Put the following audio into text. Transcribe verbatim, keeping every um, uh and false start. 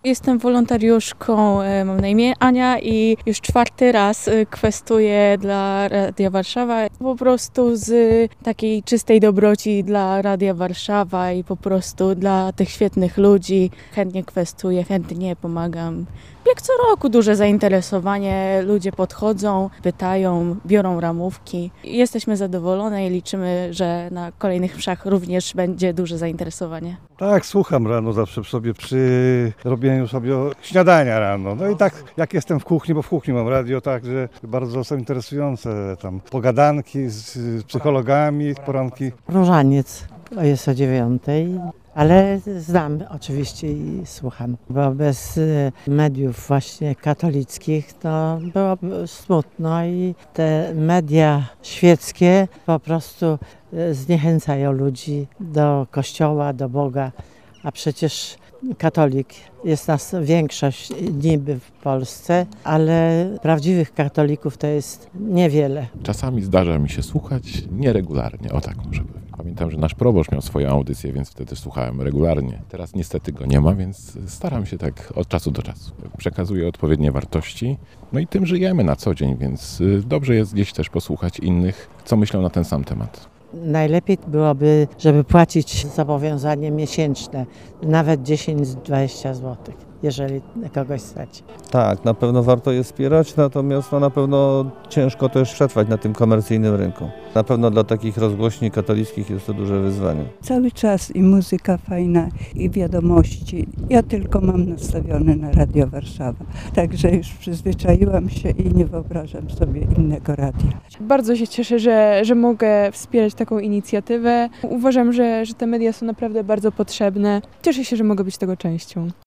Jestem wolontariuszką, e, mam na imię Ania i już czwarty raz e, kwestuję dla Radia Warszawa. Po prostu z takiej czystej dobroci dla Radia Warszawa i po prostu dla tych świetnych ludzi. Chętnie kwestuję, chętnie pomagam. Jak co roku duże zainteresowanie, ludzie podchodzą, pytają, biorą ramówki. Jesteśmy zadowolone i liczymy, że na kolejnych mszach również będzie duże zainteresowanie. Tak, słucham rano zawsze sobie przy robieniu sobie śniadania rano. No i tak jak jestem w kuchni, bo w kuchni mam radio, także bardzo są interesujące tam pogadanki z psychologami, poranki. Różaniec jest o dziewiątej. Ale znam oczywiście i słucham, bo bez mediów właśnie katolickich to byłoby smutno i te media świeckie po prostu zniechęcają ludzi do Kościoła, do Boga, a przecież katolik jest nas większość niby w Polsce, ale prawdziwych katolików to jest niewiele. Czasami zdarza mi się słuchać nieregularnie, o tak może powiem. Pamiętam, że nasz proboszcz miał swoją audycję, więc wtedy słuchałem regularnie. Teraz niestety go nie ma, więc staram się tak od czasu do czasu. Przekazuję odpowiednie wartości, no i tym żyjemy na co dzień, więc dobrze jest gdzieś też posłuchać innych, co myślą na ten sam temat. Najlepiej byłoby, żeby płacić zobowiązanie miesięczne, nawet dziesięć do dwudziestu złotych, jeżeli kogoś stać. Tak, na pewno warto je wspierać, natomiast no, na pewno ciężko też przetrwać na tym komercyjnym rynku. Na pewno dla takich rozgłośni katolickich jest to duże wyzwanie. Cały czas i muzyka fajna, i wiadomości. Ja tylko mam nastawione na Radio Warszawa, także już przyzwyczaiłam się i nie wyobrażam sobie innego radia. Bardzo się cieszę, że, że mogę wspierać taką inicjatywę. Uważam, że, że te media są naprawdę bardzo potrzebne. Cieszę się, że mogę być tego częścią.